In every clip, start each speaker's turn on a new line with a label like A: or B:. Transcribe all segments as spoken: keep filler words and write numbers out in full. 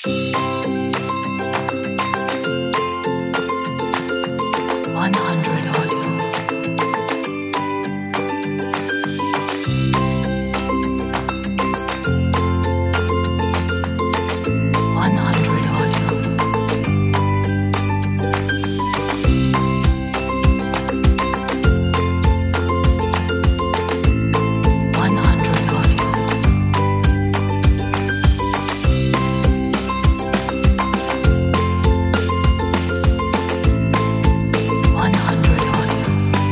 A: one hundred audio. one hundred audio. one hundred audio. one hundred audio.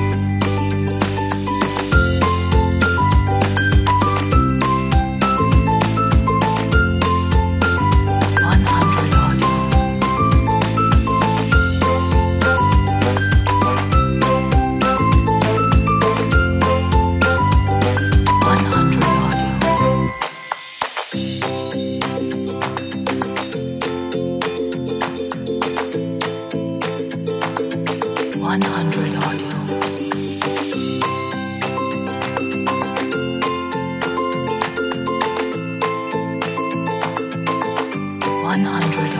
A: one hundred audio. one hundred audio. one hundred audio. one hundred